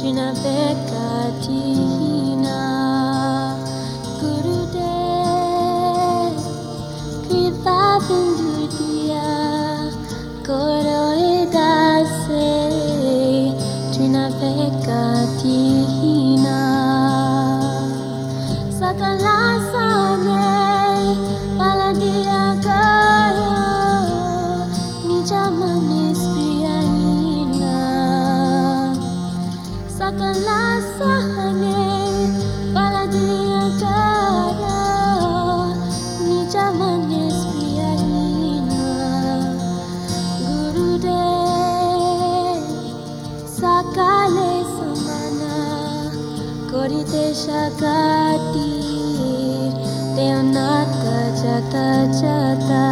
tu n'avais qu'à dire Gurudev, kripa bindu dia, koro edase, tu n'avais qu'à dire sakala sane, paladia karo, nijamanis priyaina. Sakala sane, paladia karo, nijamanis priyaina. Gurudev, sakale samana, korite shakati, Deonata jata jata.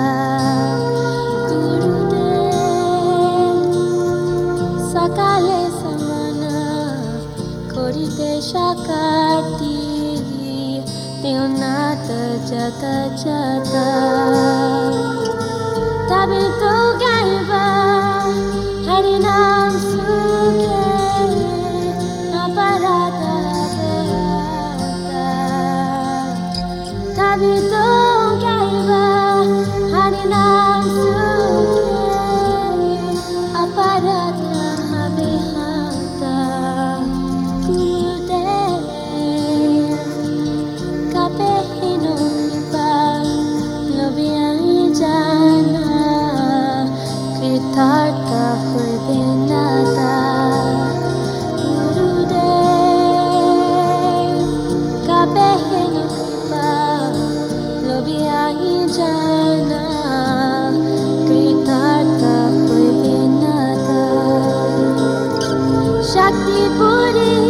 Gurudev, sakale samana, korite shakati, Deonata jata jata. Tabi to gaiva, harinam sukhe, aparata beata. Tabi to gaiva, harinam sukhe, aparata beata. Gurudev, kapehino nipa, lobiyan jana, kritartha hoibenata. Gurudev, kapehino nipa, lobiyan jana, kritartha hoibenata. Shakti puri